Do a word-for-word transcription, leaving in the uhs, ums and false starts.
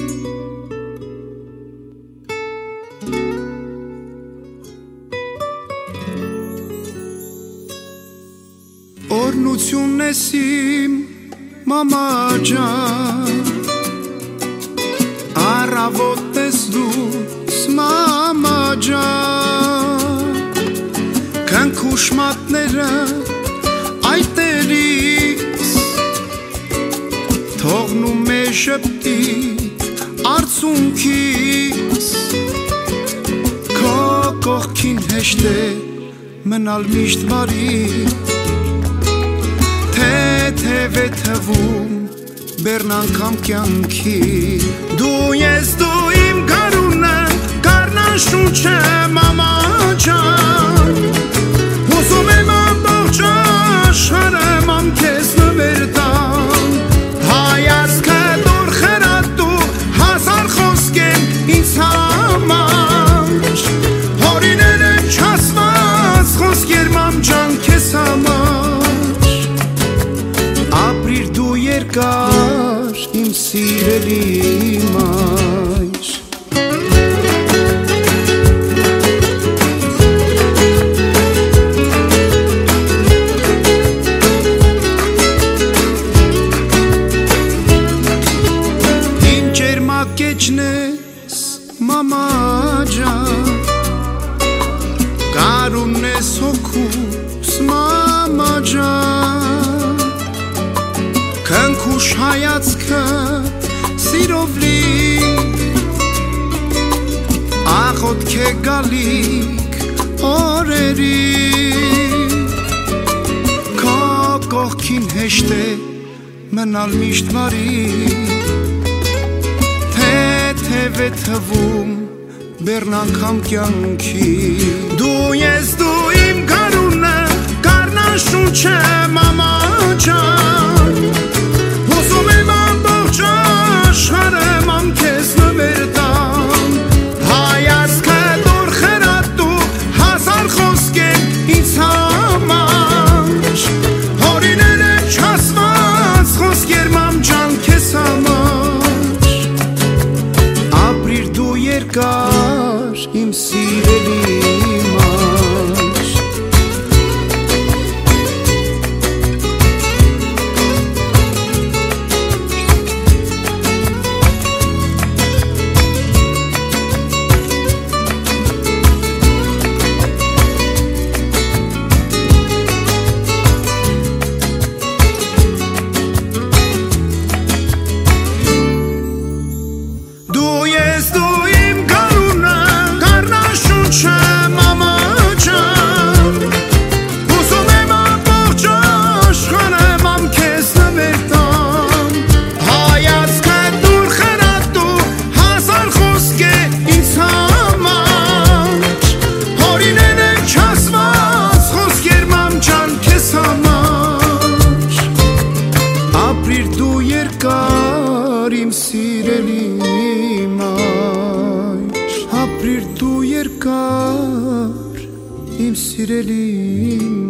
Օրնությունն ես իմ մամա ջան, առավոտն ես դուս մամա ջան, քնքուշ մատները այտերից թողնում է շպտի արցունքից, քո կողքին հեշտ է մնալ միշտ բարի, թեթև է թվում բերն անգամ կյանքի, դու ես դու իմ գարունը, գարնան շունչը մամա ջան, հուսում եմ ամբողջ աշխարհը մամ քեզ նվեր տան, հայացքը դուր խրատու հազար խոսք են ինձ համար, հորինել են չասված խոսքեր մամ ջան քեզ համար, ապրիր դու երկար իմ սիրելի մայր, իմ ջերմակեչն ես մամա ջան, գարունն ես հոգուս մամա ջան, քնքուշ հայացքը սիրով լի, աղոթք է գալիք օրերի, քո կողքին հեշտ է մնալ միշտ բարի, թեթև է թվում բերն անգամ կյանքի, դու ես դու իմ գարունը, գարնան շունչը մամա ջան, հուսում եմ ամբողջ աշխարհը մամ քեզ նվեր տան, հայացքը դուր խրատու հազար խոսք են ինձ համար, հորինել են չասված խոսքեր մամ ջան քեզ համար, ապրիր դու երկար իմ սիրելի մայր, դու ես դու իմ գարունը, գարնան շունչը մամա ջան, հուսում եմ ամբողջ աշխարհը մամ քեզ նվեր տան, հայացքը դուր խրատու հազար խոսք է ինձ համար, հորինել են չասված խոսքեր մամ ջան քեզ համար, ապրիր դու երկար իմ սիրելի մայր, ապրիր դու երկար իմ սիրելի